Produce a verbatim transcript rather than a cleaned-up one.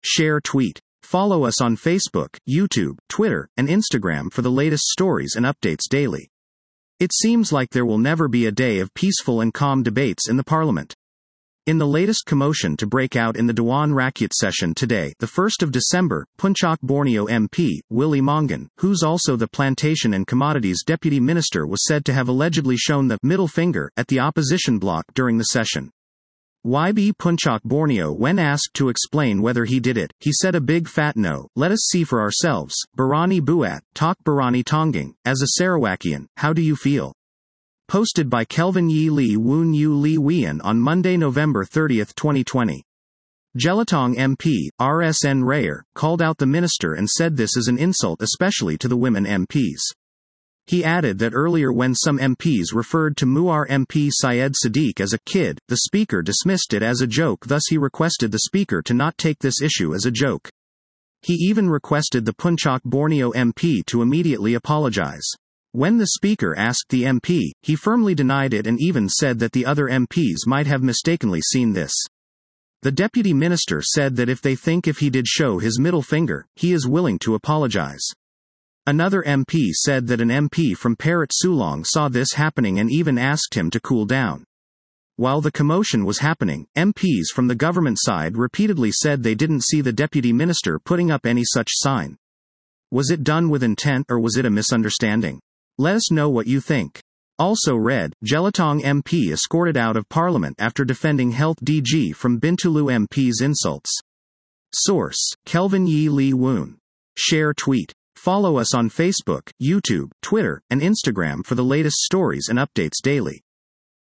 Share tweet. Follow us on Facebook, YouTube, Twitter, and Instagram for the latest stories and updates daily. It seems like there will never be a day of peaceful and calm debates in the parliament. In the latest commotion to break out in the Dewan Rakyat session today, the first of December, Puncak Borneo M P, Willy Mongan, who's also the Plantation and Commodities Deputy Minister, was said to have allegedly shown the middle finger at the opposition bloc during the session. Y B Puncak Borneo, when asked to explain whether he did it, he said a big fat no, let us see for ourselves. Barani Buat, Tok Barani Tongging, as a Sarawakian, how do you feel? Posted by Kelvin Yi Li Woon Yu Li Wian on Monday, November thirtieth, twenty twenty. Jelutong M P, R S N Rayer, called out the minister and said this is an insult especially to the women M Ps. He added that earlier when some M Ps referred to Muar M P Syed Sadiq as a kid, the speaker dismissed it as a joke, thus he requested the speaker to not take this issue as a joke. He even requested the Puncak Borneo M P to immediately apologize. When the speaker asked the M P, he firmly denied it and even said that the other M Ps might have mistakenly seen this. The deputy minister said that if they think if he did show his middle finger, he is willing to apologize. Another M P said that an M P from Perak Sulong saw this happening and even asked him to cool down. While the commotion was happening, M Ps from the government side repeatedly said they didn't see the deputy minister putting up any such sign. Was it done with intent or was it a misunderstanding? Let us know what you think. Also read, Jelutong M P escorted out of Parliament after defending Health D G from Bintulu M P's insults. Source, Kelvin Yi Li Woon. Share tweet. Follow us on Facebook, YouTube, Twitter, and Instagram for the latest stories and updates daily.